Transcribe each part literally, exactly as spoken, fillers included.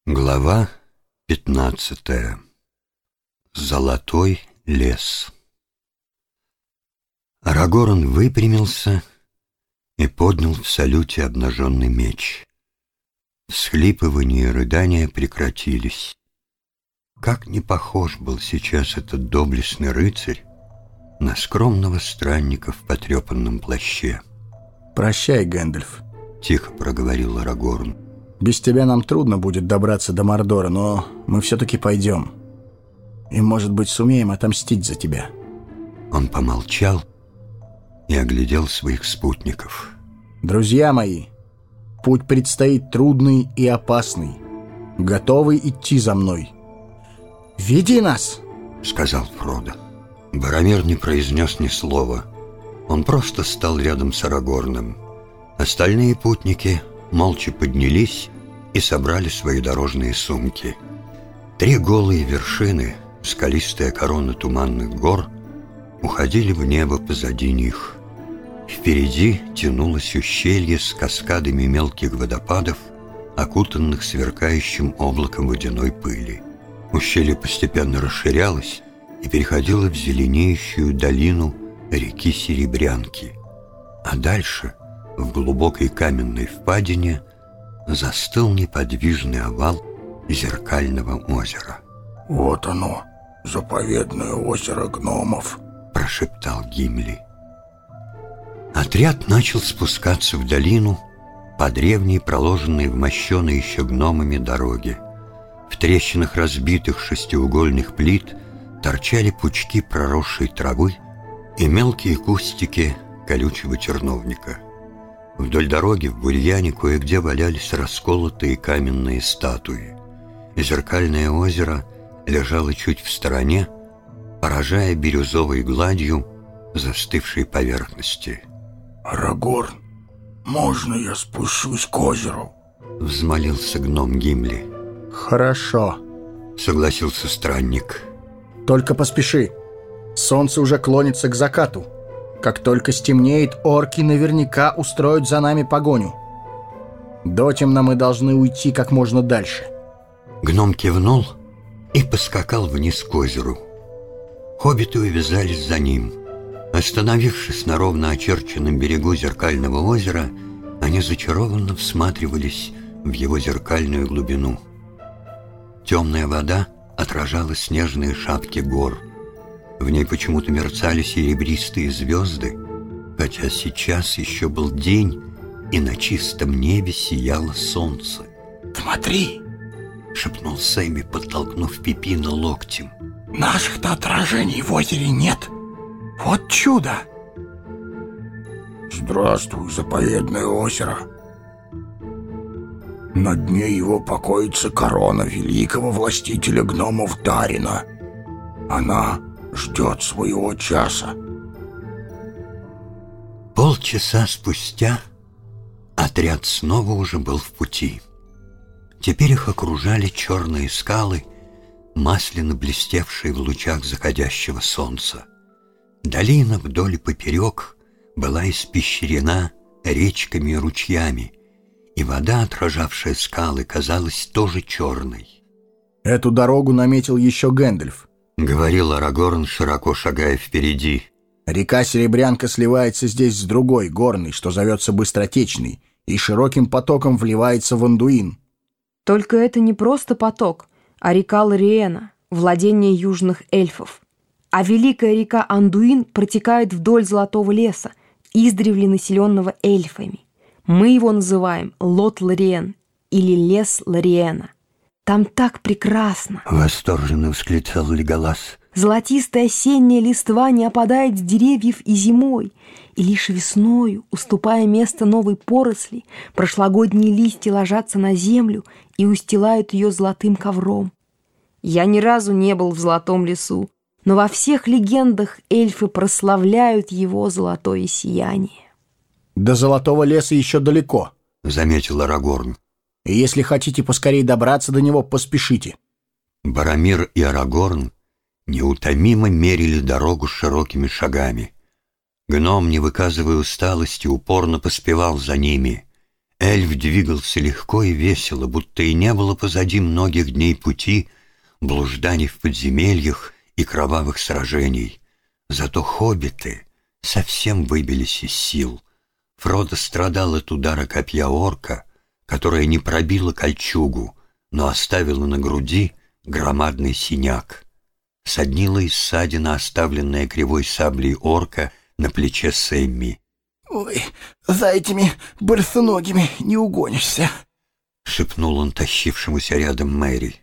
Глава пятнадцатая. Золотой лес. Арагорн выпрямился и поднял в салюте обнаженный меч. Всхлипывания и рыдания прекратились. Как не похож был сейчас этот доблестный рыцарь на скромного странника в потрепанном плаще. «Прощай, Гэндальф», — тихо проговорил Арагорн. «Без тебя нам трудно будет добраться до Мордора, но мы все-таки пойдем. И, может быть, сумеем отомстить за тебя». Он помолчал и оглядел своих спутников. «Друзья мои, путь предстоит трудный и опасный. Готовы идти за мной? Веди нас!» — сказал Фродо. Боромир не произнес ни слова. Он просто стал рядом с Арагорном. Остальные путники молча поднялись и собрали свои дорожные сумки. Три голые вершины, скалистая корона туманных гор, уходили в небо позади них. Впереди тянулось ущелье с каскадами мелких водопадов, окутанных сверкающим облаком водяной пыли. Ущелье постепенно расширялось и переходило в зеленеющую долину реки Серебрянки. А дальше, в глубокой каменной впадине, застыл неподвижный овал зеркального озера. «Вот оно, заповедное озеро гномов», — прошептал Гимли. Отряд начал спускаться в долину по древней, проложенной в мощеной еще гномами дороге. В трещинах разбитых шестиугольных плит торчали пучки проросшей травы и мелкие кустики колючего терновника. Вдоль дороги в бурьяне кое-где валялись расколотые каменные статуи. Зеркальное озеро лежало чуть в стороне, поражая бирюзовой гладью застывшей поверхности. «Арагорн, можно я спущусь к озеру?» — взмолился гном Гимли. «Хорошо», — согласился странник. «Только поспеши. Солнце уже клонится к закату. Как только стемнеет, орки наверняка устроят за нами погоню. Дотемно мы должны уйти как можно дальше». Гном кивнул и поскакал вниз к озеру. Хоббиты увязались за ним. Остановившись на ровно очерченном берегу зеркального озера, они зачарованно всматривались в его зеркальную глубину. Темная вода отражала снежные шапки гор. В ней почему-то мерцали серебристые звезды, хотя сейчас еще был день, и на чистом небе сияло солнце. «Смотри!» — шепнул Сэмми, подтолкнув Пипина локтем. «Наших-то отражений в озере нет. Вот чудо!» «Здравствуй, заповедное озеро!» На дне его покоится корона великого властителя гномов Дарина. Она ждет своего часа. Полчаса спустя отряд снова уже был в пути. Теперь их окружали черные скалы, масляно блестевшие в лучах заходящего солнца. Долина вдоль и поперек была испещрена речками и ручьями, и вода, отражавшая скалы, казалась тоже черной. «Эту дорогу наметил еще Гэндальф», — говорил Арагорн, широко шагая впереди. «Река Серебрянка сливается здесь с другой, горной, что зовется Быстротечной, и широким потоком вливается в Андуин». «Только это не просто поток, а река Лориэна, владение южных эльфов. А великая река Андуин протекает вдоль Золотого леса, издревле населенного эльфами. Мы его называем Лот-Лориен или Лес Лориэна. Там так прекрасно!» — восторженно восклицал Леголас. «Золотистая осенняя листва не опадает с деревьев и зимой, и лишь весною, уступая место новой поросли, прошлогодние листья ложатся на землю и устилают ее золотым ковром. Я ни разу не был в Золотом лесу, но во всех легендах эльфы прославляют его золотое сияние». «До Золотого леса еще далеко», — заметил Арагорн. «И если хотите поскорее добраться до него, поспешите». Боромир и Арагорн неутомимо мерили дорогу широкими шагами. Гном, не выказывая усталости, упорно поспевал за ними. Эльф двигался легко и весело, будто и не было позади многих дней пути, блужданий в подземельях и кровавых сражений. Зато хоббиты совсем выбились из сил. Фродо страдал от удара копья орка, которое не пробило кольчугу, но оставило на груди громадный синяк. Соднила и ссадина, оставленная кривой саблей орка на плече Сэмми. «Ой, за этими борсоногими не угонишься», — шепнул он тащившемуся рядом Мэри.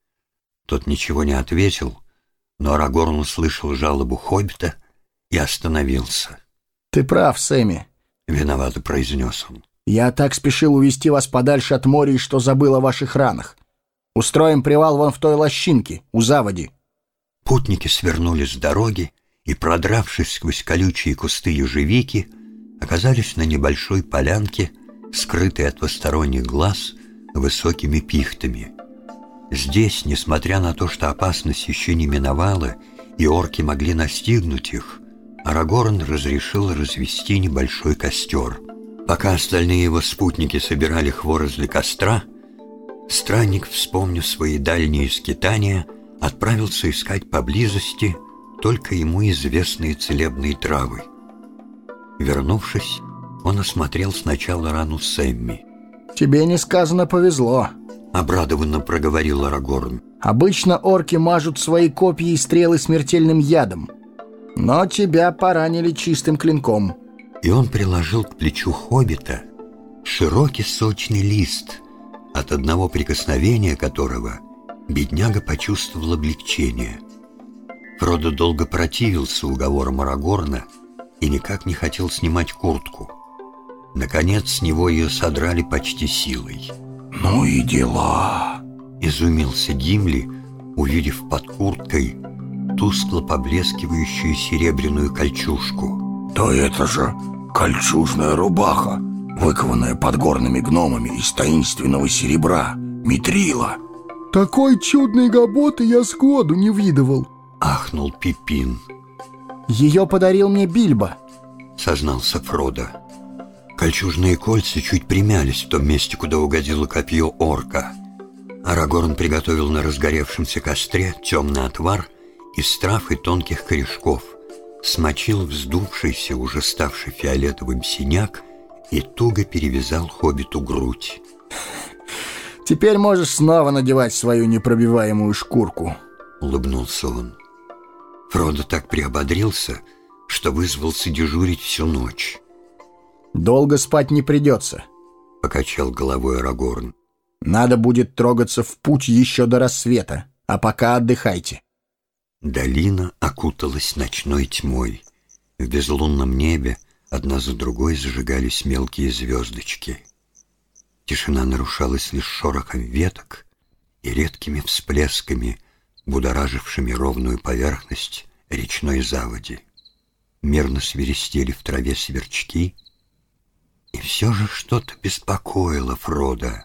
Тот ничего не ответил, но Арагорн услышал жалобу хоббита и остановился. «Ты прав, Сэмми», — виновато произнес он. «Я так спешил увести вас подальше от моря, что забыл о ваших ранах. Устроим привал вон в той лощинке, у заводи». Путники свернули с дороги и, продравшись сквозь колючие кусты ежевики, оказались на небольшой полянке, скрытой от посторонних глаз высокими пихтами. Здесь, несмотря на то, что опасность еще не миновала и орки могли настигнуть их, Арагорн разрешил развести небольшой костер. Пока остальные его спутники собирали хворост для костра, странник, вспомнив свои дальние скитания, отправился искать поблизости только ему известные целебные травы. Вернувшись, он осмотрел сначала рану Сэмми. «Тебе несказанно повезло», — обрадованно проговорил Арагорн. «Обычно орки мажут свои копья и стрелы смертельным ядом, но тебя поранили чистым клинком». И он приложил к плечу хоббита широкий сочный лист, от одного прикосновения которого бедняга почувствовал облегчение. Фродо долго противился уговорам Арагорна и никак не хотел снимать куртку. Наконец, с него ее содрали почти силой. «Ну и дела!» — изумился Гимли, увидев под курткой тускло поблескивающую серебряную кольчужку. «Да это же кольчужная рубаха, выкованная подгорными гномами из таинственного серебра, митрила!» «Такой чудной габоты я сходу не видывал», — ахнул Пипин. «Ее подарил мне Бильбо», — сознался Фродо. Кольчужные кольца чуть примялись в том месте, куда угодило копье орка. Арагорн приготовил на разгоревшемся костре темный отвар из трав и тонких корешков, смочил вздувшийся, уже ставший фиолетовым синяк и туго перевязал хоббиту грудь. «Теперь можешь снова надевать свою непробиваемую шкурку», — улыбнулся он. Фродо так приободрился, что вызвался дежурить всю ночь. «Долго спать не придется», — покачал головой Арагорн. «Надо будет трогаться в путь еще до рассвета, а пока отдыхайте». Долина окуталась ночной тьмой. В безлунном небе одна за другой зажигались мелкие звездочки. Тишина нарушалась лишь шорохом веток и редкими всплесками, будоражившими ровную поверхность речной заводи. Мирно свиристели в траве сверчки, и все же что-то беспокоило Фродо.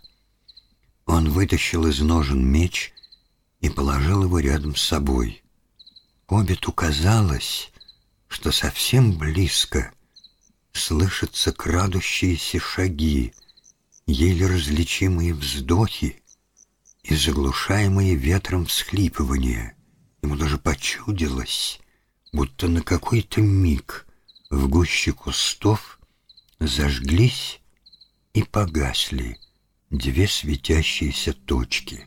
Он вытащил из ножен меч и положил его рядом с собой. Хоббиту казалось, что совсем близко слышатся крадущиеся шаги, еле различимые вздохи и заглушаемые ветром всхлипывания. Ему даже почудилось, будто на какой-то миг в гуще кустов зажглись и погасли две светящиеся точки.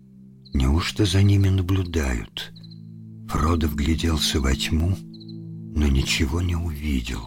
Неужто за ними наблюдают? Фродо вгляделся во тьму, но ничего не увидел.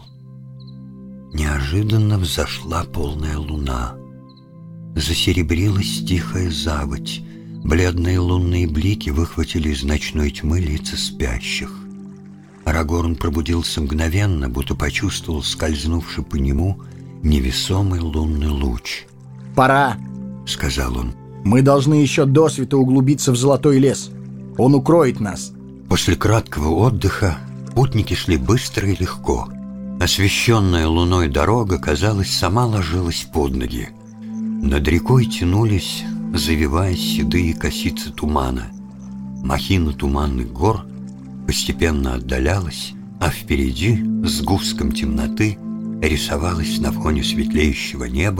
Неожиданно взошла полная луна. Засеребрилась тихая заводь. Бледные лунные блики выхватили из ночной тьмы лица спящих. Арагорн пробудился мгновенно, будто почувствовал скользнувший по нему невесомый лунный луч. «Пора», — сказал он. «Мы должны еще досвета углубиться в Золотой лес. Он укроет нас». После краткого отдыха путники шли быстро и легко. Освещенная луной дорога, казалось, сама ложилась под ноги. Над рекой тянулись, завиваясь, седые косицы тумана. Махина туманных гор постепенно отдалялась, а впереди, с гуском темноты, рисовалась на фоне светлеющего неба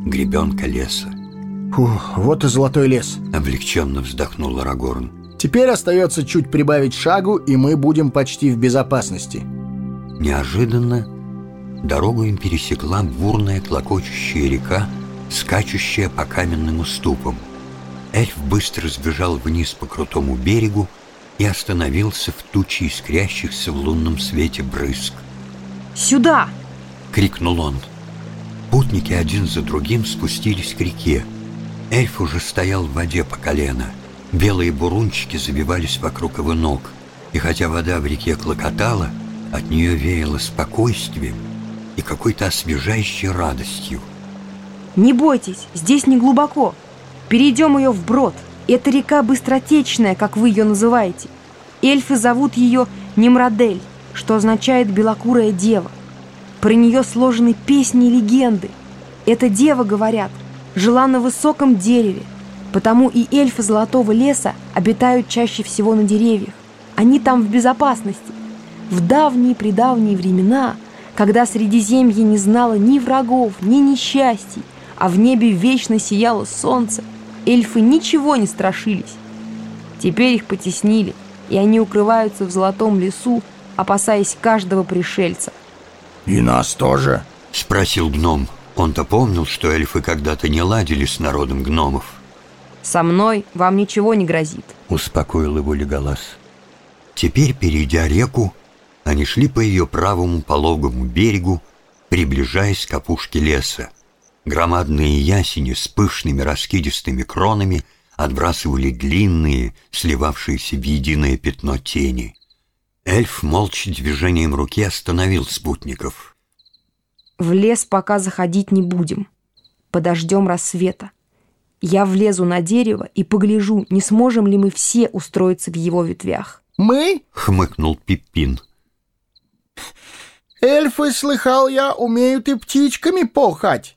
гребенка леса. Фух, вот и золотой лес. Облегченно вздохнул Арагорн. Теперь остается чуть прибавить шагу, и мы будем почти в безопасности. Неожиданно дорогу им пересекла бурная клокочущая река, скачущая по каменным уступам. Эльф быстро сбежал вниз по крутому берегу и остановился в туче искрящихся в лунном свете брызг. «Сюда!» — крикнул он. Путники один за другим спустились к реке. Эльф уже стоял в воде по колено. Белые бурунчики забивались вокруг его ног, и хотя вода в реке клокотала, от нее веяло спокойствием и какой-то освежающей радостью. «Не бойтесь, здесь не глубоко. Перейдем ее вброд. Эта река быстротечная, как вы ее называете. Эльфы зовут ее Немрадель, что означает «белокурая дева». Про нее сложены песни и легенды. Эта дева, говорят, жила на высоком дереве, потому и эльфы Золотого леса обитают чаще всего на деревьях. Они там в безопасности. В давние-предавние времена, когда Средиземье не знало ни врагов, ни несчастий, а в небе вечно сияло солнце, эльфы ничего не страшились. Теперь их потеснили, и они укрываются в Золотом лесу, опасаясь каждого пришельца. «И нас тоже?» — спросил гном. Он-то помнил, что эльфы когда-то не ладили с народом гномов. «Со мной вам ничего не грозит», — успокоил его Леголас. Теперь, перейдя реку, они шли по ее правому пологому берегу, приближаясь к опушке леса. Громадные ясени с пышными раскидистыми кронами отбрасывали длинные, сливавшиеся в единое пятно тени. Эльф молча движением руки остановил спутников. «В лес пока заходить не будем. Подождем рассвета. Я влезу на дерево и погляжу, не сможем ли мы все устроиться в его ветвях». «Мы?» — хмыкнул Пиппин. «Эльфы, слыхал я, умеют и птичками пахать.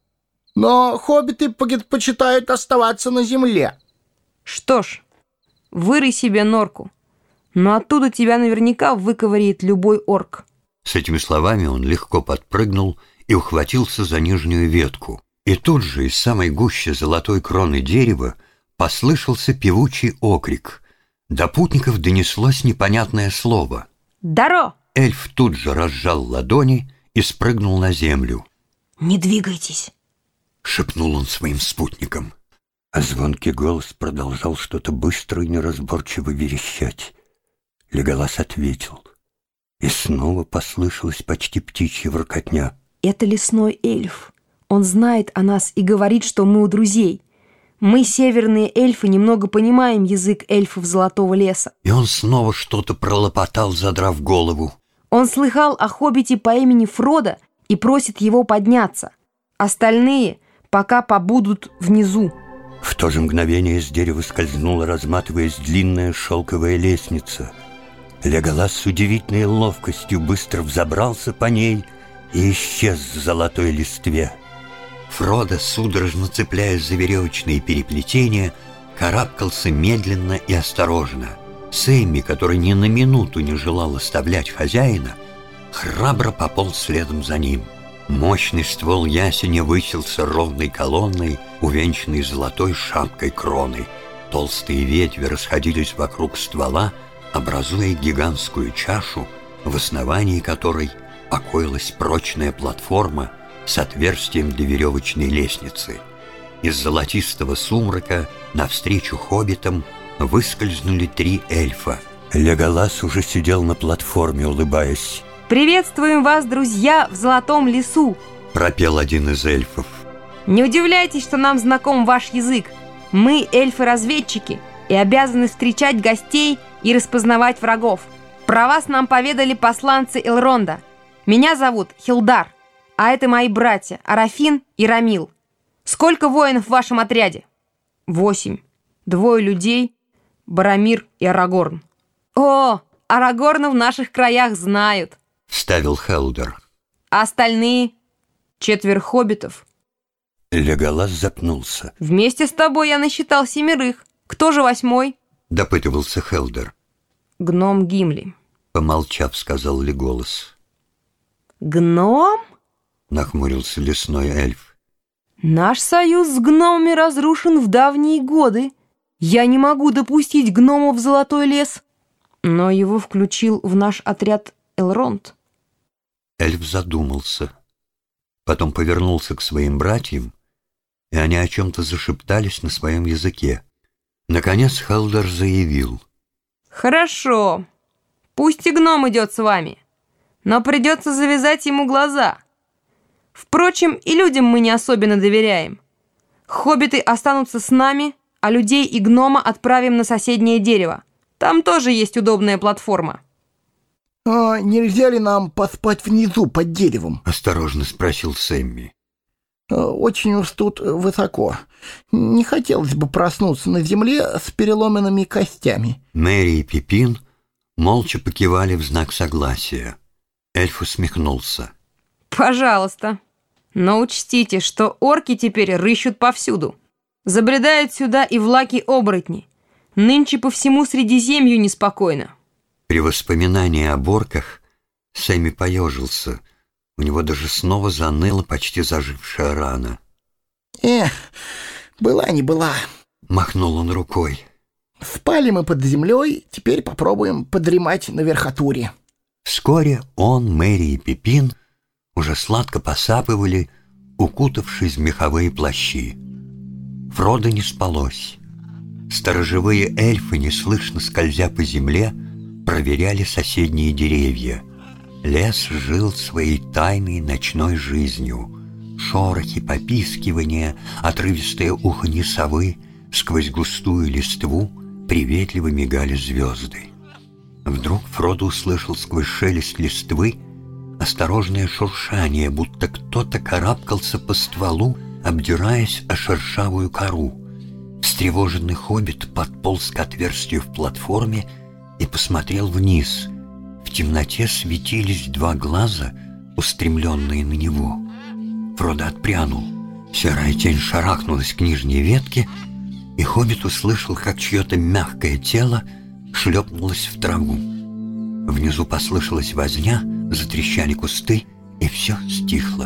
Но хоббиты предпочитают оставаться на земле». «Что ж, вырый себе норку. Но оттуда тебя наверняка выковыряет любой орк». С этими словами он легко подпрыгнул и ухватился за нижнюю ветку. И тут же из самой гущи золотой кроны дерева послышался певучий окрик. До путников донеслось непонятное слово. «Даро!» Эльф тут же разжал ладони и спрыгнул на землю. «Не двигайтесь!» — шепнул он своим спутникам. А звонкий голос продолжал что-то быстро и неразборчиво верещать. Леголас ответил. И снова послышалась почти птичья воркотня. «Это лесной эльф. Он знает о нас и говорит, что мы у друзей. Мы, северные эльфы, немного понимаем язык эльфов Золотого леса». И он снова что-то пролопотал, задрав голову. Он слыхал о хоббите по имени Фродо и просит его подняться. Остальные пока побудут внизу. В то же мгновение с дерева скользнула, разматываясь, длинная шелковая лестница. Леголас с удивительной ловкостью быстро взобрался по ней и исчез в золотой листве. Фродо, судорожно цепляясь за веревочные переплетения, карабкался медленно и осторожно. Сэмми, который ни на минуту не желал оставлять хозяина, храбро пополз следом за ним. Мощный ствол ясеня высился ровной колонной, увенчанной золотой шапкой кроны. Толстые ветви расходились вокруг ствола, образуя гигантскую чашу, в основании которой покоилась прочная платформа с отверстием для веревочной лестницы. Из золотистого сумрака навстречу хоббитам выскользнули три эльфа. Леголас уже сидел на платформе, улыбаясь. «Приветствуем вас, друзья, в Золотом лесу!» — пропел один из эльфов. «Не удивляйтесь, что нам знаком ваш язык. Мы эльфы-разведчики и обязаны встречать гостей и распознавать врагов. Про вас нам поведали посланцы Элронда. Меня зовут Хилдар, а это мои братья Арафин и Рамил. Сколько воинов в вашем отряде?» «Восемь. Двое людей, Барамир и Арагорн». «О, Арагорна в наших краях знают», — вставил Хелдер. «А остальные?» «Четверо хоббитов». Леголас запнулся. «Вместе с тобой я насчитал семерых. Кто же восьмой?» — допытывался Хелдер. «Гном Гимли», — помолчав, сказал Леголас. «Гном?» — нахмурился лесной эльф. Наш союз с гномами разрушен в давние годы. Я не могу допустить гномов в Золотой лес. Но его включил в наш отряд Элронд. Эльф задумался. Потом повернулся к своим братьям, и они о чем-то зашептались на своем языке. Наконец Хелдер заявил: «Хорошо, пусть и гном идет с вами, но придется завязать ему глаза. Впрочем, и людям мы не особенно доверяем. Хоббиты останутся с нами, а людей и гнома отправим на соседнее дерево. Там тоже есть удобная платформа». «А нельзя ли нам поспать внизу под деревом?» — осторожно спросил Сэмми. «Очень уж тут высоко. Не хотелось бы проснуться на земле с переломанными костями». Мэри и Пипин молча покивали в знак согласия. Эльф усмехнулся. «Пожалуйста. Но учтите, что орки теперь рыщут повсюду. Забредают сюда и влаки-оборотни. Нынче по всему Средиземью неспокойно». При воспоминании о орках Сэмми поежился. У него даже снова заныла почти зажившая рана. «Эх, была не была», — махнул он рукой. «Спали мы под землей, теперь попробуем подремать на верхотуре». Вскоре он, Мэри и Пипин уже сладко посапывали, укутавшись в меховые плащи. Фродо не спалось. Сторожевые эльфы, неслышно скользя по земле, проверяли соседние деревья. Лес жил своей тайной ночной жизнью. Шорохи, попискивания, отрывистое уханье совы, сквозь густую листву приветливо мигали звезды. Вдруг Фродо услышал сквозь шелест листвы осторожное шуршание, будто кто-то карабкался по стволу, обдираясь о шершавую кору. Встревоженный хоббит подполз к отверстию в платформе и посмотрел вниз. В темноте светились два глаза, устремленные на него. Фродо отпрянул. Серая тень шарахнулась к нижней ветке, и хоббит услышал, как чье-то мягкое тело шлепнулось в траву. Внизу послышалась возня, затрещали кусты, и все стихло.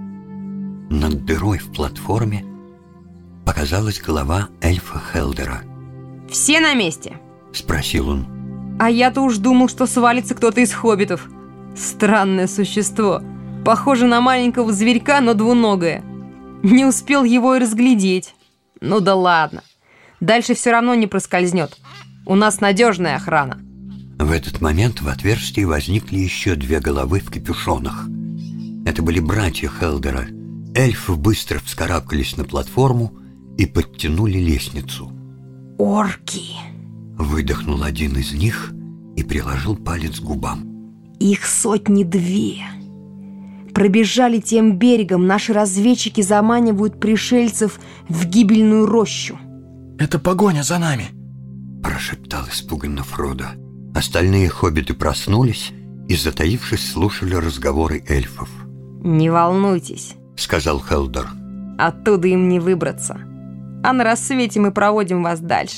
Над дырой в платформе показалась голова эльфа Хелдера. «Все на месте?» — спросил он. «А я-то уж думал, что свалится кто-то из хоббитов. Странное существо. Похоже на маленького зверька, но двуногое. Не успел его и разглядеть. Ну да ладно. Дальше все равно не проскользнет. У нас надежная охрана». В этот момент в отверстии возникли еще две головы в капюшонах. Это были братья Хелдера. Эльфы быстро вскарабкались на платформу и подтянули лестницу. «Орки!» — выдохнул один из них и приложил палец к губам. «Их сотни две. Пробежали тем берегом, наши разведчики заманивают пришельцев в гибельную рощу». «Это погоня за нами», — прошептал испуганно Фродо. Остальные хоббиты проснулись и, затаившись, слушали разговоры эльфов. «Не волнуйтесь», — сказал Хелдер. «Оттуда им не выбраться. А на рассвете мы проводим вас дальше».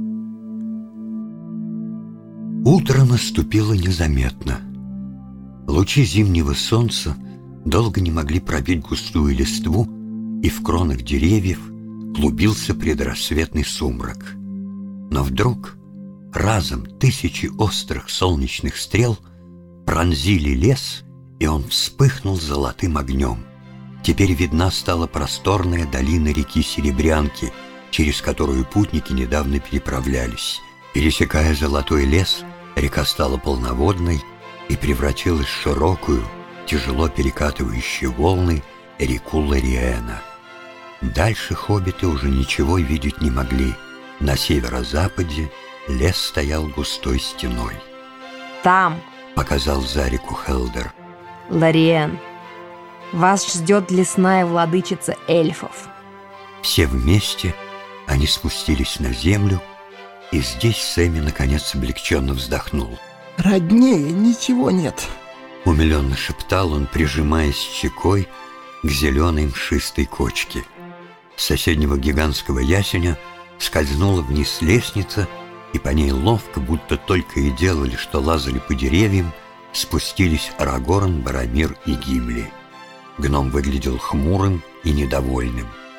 Утро наступило незаметно. Лучи зимнего солнца долго не могли пробить густую листву, и в кронах деревьев клубился предрассветный сумрак. Но вдруг разом тысячи острых солнечных стрел пронзили лес, и он вспыхнул золотым огнем. Теперь видна стала просторная долина реки Серебрянки, через которую путники недавно переправлялись. Пересекая золотой лес, река стала полноводной и превратилась в широкую, тяжело перекатывающую волны реку Лориэна. Дальше хоббиты уже ничего видеть не могли. На северо-западе лес стоял густой стеной. «Там», — показал за реку Хелдер, — «Лориэн. Вас ждет лесная владычица эльфов». Все вместе они спустились на землю, и здесь Сэмми наконец облегченно вздохнул. «Роднее ничего нет», — умиленно шептал он, прижимаясь щекой к зеленой мшистой кочке. С соседнего гигантского ясеня скользнула вниз лестница, и по ней ловко, будто только и делали, что лазали по деревьям, спустились Арагорн, Боромир и Гимли. Гном выглядел хмурым и недовольным.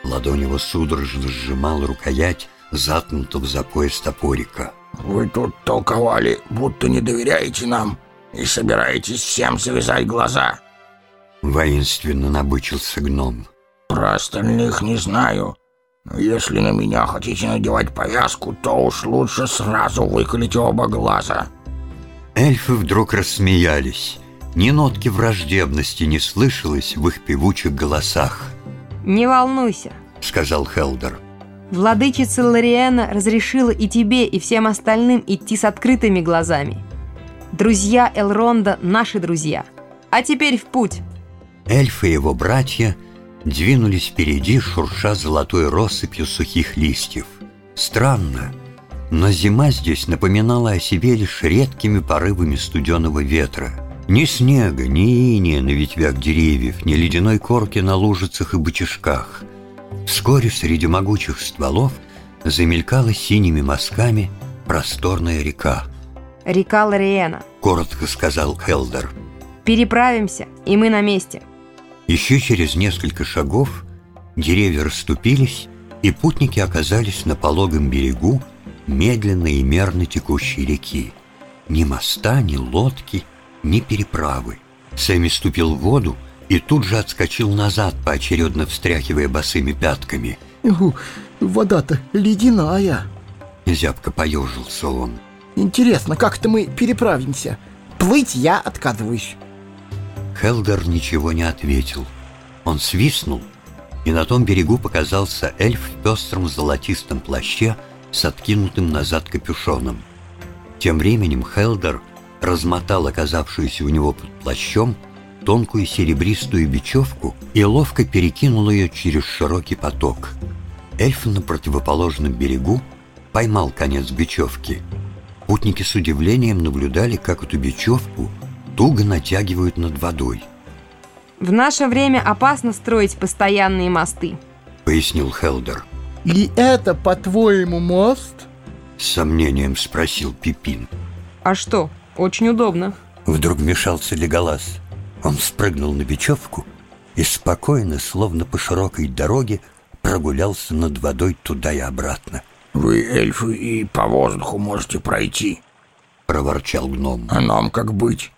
Ладонь его судорожно сжимала рукоять заткнутого за пояс топорика. «Вы тут толковали, будто не доверяете нам и собираетесь всем завязать глаза». Воинственно набычился гном. «Про остальных не знаю, но если на меня хотите надевать повязку, то уж лучше сразу выколите оба глаза». Эльфы вдруг рассмеялись. Ни нотки враждебности не слышалось в их певучих голосах. «Не волнуйся», — сказал Хелдер. «Владычица Лориэна разрешила и тебе, и всем остальным идти с открытыми глазами. Друзья Элронда — наши друзья. А теперь в путь». Эльфы и его братья двинулись впереди, шурша золотой россыпью сухих листьев. Странно, но зима здесь напоминала о себе лишь редкими порывами студеного ветра. Ни снега, ни инея на ветвях деревьев, ни ледяной корки на лужицах и бычажках. Вскоре среди могучих стволов замелькала синими мазками просторная река. «Река Лориэна», — коротко сказал Хелдер. «Переправимся, и мы на месте». Еще через несколько шагов деревья расступились, и путники оказались на пологом берегу медленно и мерно текущей реки. Ни моста, ни лодки, ни переправы. Сэмми ступил в воду и тут же отскочил назад, поочередно встряхивая босыми пятками. «Вода-то ледяная!» Зябко поежился он. «Интересно, как-то мы переправимся? Плыть я отказываюсь». Хелдер ничего не ответил. Он свистнул, и на том берегу показался эльф в пестром золотистом плаще с откинутым назад капюшоном. Тем временем Хелдер размотал оказавшуюся у него под плащом тонкую серебристую бечевку и ловко перекинул ее через широкий поток. Эльф на противоположном берегу поймал конец бечевки. Путники с удивлением наблюдали, как эту бечевку туго натягивают над водой. «В наше время опасно строить постоянные мосты», — пояснил Хелдер. «И это, по-твоему, мост?» — с сомнением спросил Пипин. «А что, очень удобно». Вдруг вмешался Леголас. Он спрыгнул на бечевку и спокойно, словно по широкой дороге, прогулялся над водой туда и обратно. «Вы, эльфы, и по воздуху можете пройти», — проворчал гном. «А нам как быть?»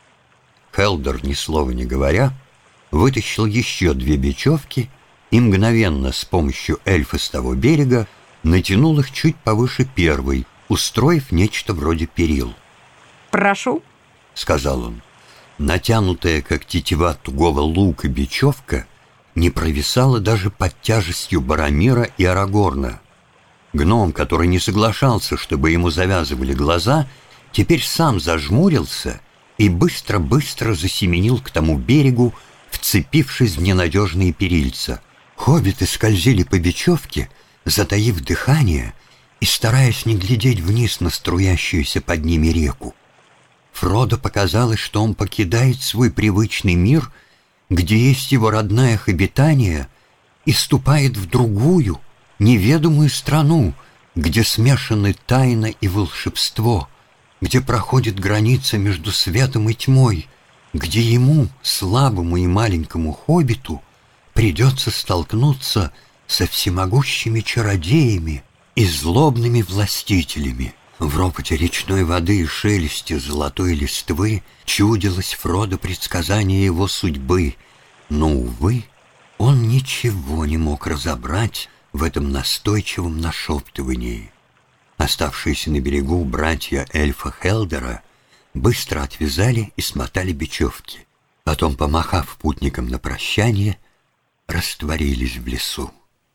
Хелдер, ни слова не говоря, вытащил еще две бечевки и мгновенно с помощью эльфа с того берега натянул их чуть повыше первой, устроив нечто вроде перил. «Прошу», — сказал он. Натянутая, как тетива тугого лука, бечевка не провисала даже под тяжестью Барамира и Арагорна. Гном, который не соглашался, чтобы ему завязывали глаза, теперь сам зажмурился и быстро-быстро засеменил к тому берегу, вцепившись в ненадежные перильца. Хоббиты скользили по бечевке, затаив дыхание и стараясь не глядеть вниз на струящуюся под ними реку. Фродо показалось, что он покидает свой привычный мир, где есть его родное обитание, и ступает в другую, неведомую страну, где смешаны тайна и волшебство, где проходит граница между светом и тьмой, где ему, слабому и маленькому хоббиту, придется столкнуться со всемогущими чародеями и злобными властителями. В ропоте речной воды и шелесте золотой листвы чудилось Фродо предсказание его судьбы, но, увы, он ничего не мог разобрать в этом настойчивом нашептывании. Оставшиеся на берегу братья эльфа Хелдера быстро отвязали и смотали бечевки. Потом, помахав путникам на прощание, растворились в лесу.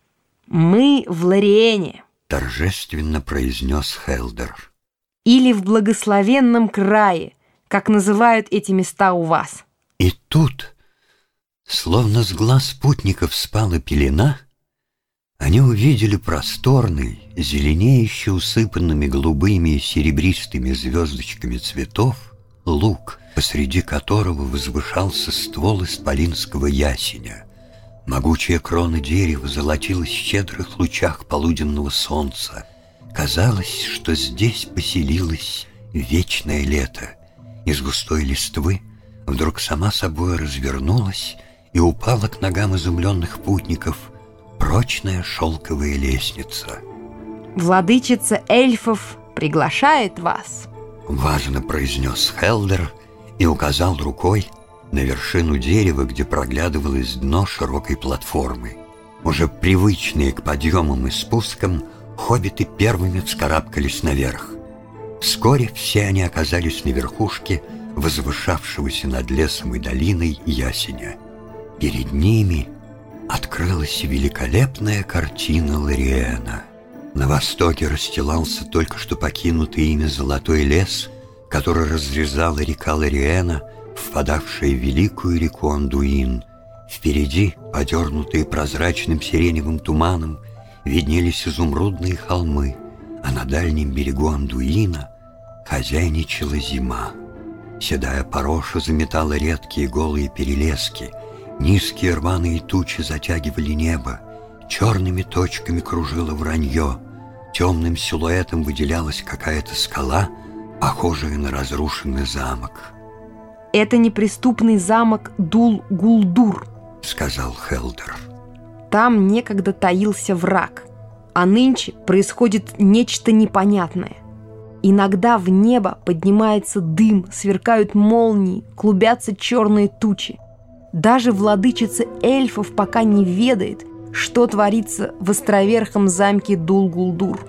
«Мы в Лориэне», — торжественно произнес Хелдер. «Или в благословенном крае, как называют эти места у вас». И тут, словно с глаз путников спала пелена, они увидели просторный, зеленеющий, усыпанными голубыми и серебристыми звездочками цветов луг, посреди которого возвышался ствол исполинского ясеня. Могучая крона дерева золотилась в щедрых лучах полуденного солнца. Казалось, что здесь поселилось вечное лето. Из густой листвы вдруг сама собой развернулась и упала к ногам изумленных путников прочная шелковая лестница. «Владычица эльфов приглашает вас», — важно произнес Хелдер и указал рукой на вершину дерева, где проглядывалось дно широкой платформы. Уже привычные к подъемам и спускам, хоббиты первыми вскарабкались наверх. Вскоре все они оказались на верхушке возвышавшегося над лесом и долиной ясеня. Перед ними открылась великолепная картина Лориэна. На востоке расстилался только что покинутый ими золотой лес, который разрезала река Лориэна, впадавшая в великую реку Андуин. Впереди, подернутые прозрачным сиреневым туманом, виднелись изумрудные холмы, а на дальнем берегу Андуина хозяйничала зима. Седая пороша заметала редкие голые перелески, низкие рваные тучи затягивали небо, черными точками кружило вранье, темным силуэтом выделялась какая-то скала, похожая на разрушенный замок. «Это неприступный замок Дул-Гулдур», — сказал Хелдер. «Там некогда таился враг, а нынче происходит нечто непонятное. Иногда в небо поднимается дым, сверкают молнии, клубятся черные тучи. Даже владычица эльфов пока не ведает, что творится в островерхом замке Дул-Гулдур».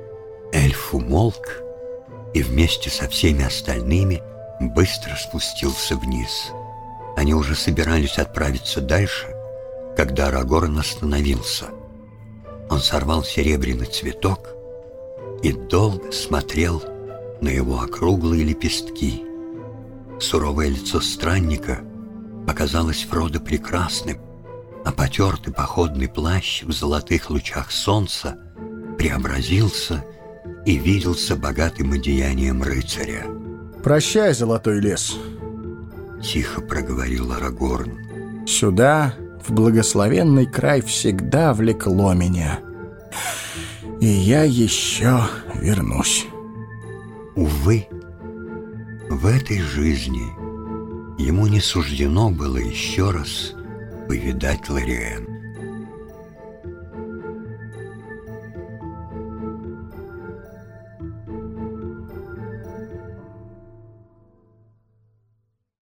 Эльф умолк и вместе со всеми остальными быстро спустился вниз. Они уже собирались отправиться дальше, когда Арагорн остановился. Он сорвал серебряный цветок и долго смотрел на его округлые лепестки. Суровое лицо странника показалось Фродо прекрасным, а потертый походный плащ в золотых лучах солнца преобразился и виделся богатым одеянием рыцаря. «Прощай, золотой лес», — тихо проговорил Арагорн. «Сюда, в благословенный край, всегда влекло меня, и я еще вернусь». Увы, в этой жизни ему не суждено было еще раз повидать Лориэн.